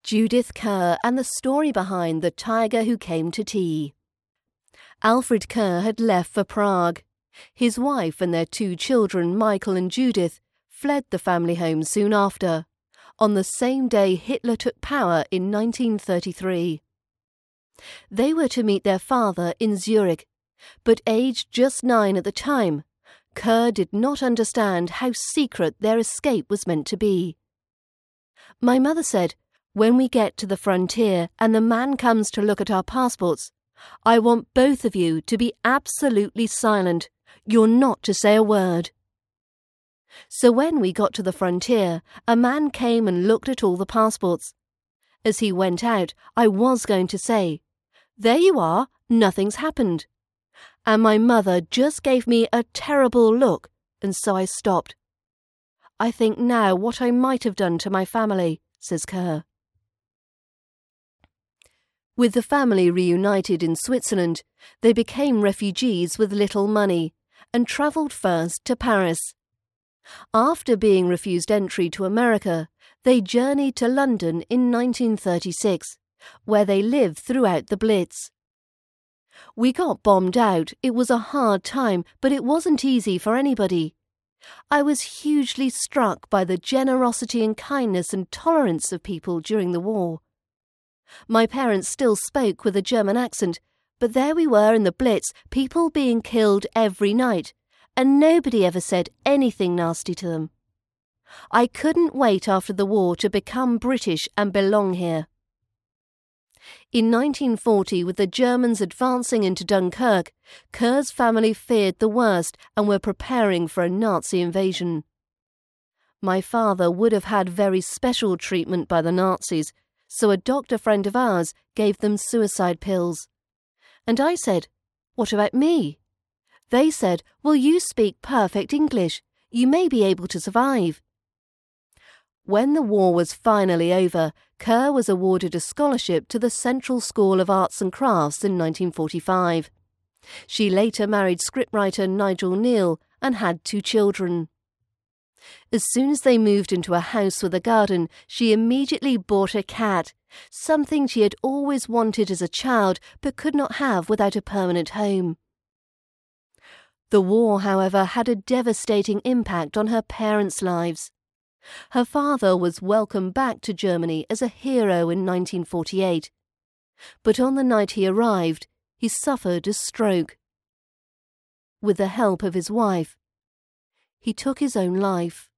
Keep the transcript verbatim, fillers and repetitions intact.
Judith Kerr and the story behind the tiger who came to tea. Alfred Kerr had left for Prague. His wife and their two children, Michael and Judith, fled the family home soon after, on the same day Hitler took power in nineteen thirty-three. They were to meet their father in Zurich, but aged just nine at the time, Kerr did not understand how secret their escape was meant to be. My mother said, "When we get to the frontier and the man comes to look at our passports, I want both of you to be absolutely silent. You're not to say a word." So when we got to the frontier, a man came and looked at all the passports. As he went out, I was going to say, "There you are, nothing's happened." And my mother just gave me a terrible look, and so I stopped. I think now what I might have done to my family, says Kerr. With the family reunited in Switzerland, they became refugees with little money and travelled first to Paris. After being refused entry to America, they journeyed to London in nineteen thirty-six, where they lived throughout the Blitz. We got bombed out. It was a hard time, but it wasn't easy for anybody. I was hugely struck by the generosity and kindness and tolerance of people during the war. My parents still spoke with a German accent, but there we were in the Blitz, people being killed every night, and nobody ever said anything nasty to them. I couldn't wait after the war to become British and belong here. In nineteen forty, with the Germans advancing into Dunkirk, Kerr's family feared the worst and were preparing for a Nazi invasion. My father would have had very special treatment by the Nazis, so a doctor friend of ours gave them suicide pills. And I said, "What about me?" They said, "Well, you speak perfect English. You may be able to survive." When the war was finally over, Kerr was awarded a scholarship to the Central School of Arts and Crafts in nineteen forty-five. She later married scriptwriter Nigel Kneale and had two children. As soon as they moved into a house with a garden, she immediately bought a cat, something she had always wanted as a child but could not have without a permanent home. The war, however, had a devastating impact on her parents' lives. Her father was welcomed back to Germany as a hero in nineteen forty-eight, but on the night he arrived, he suffered a stroke. With the help of his wife, he took his own life.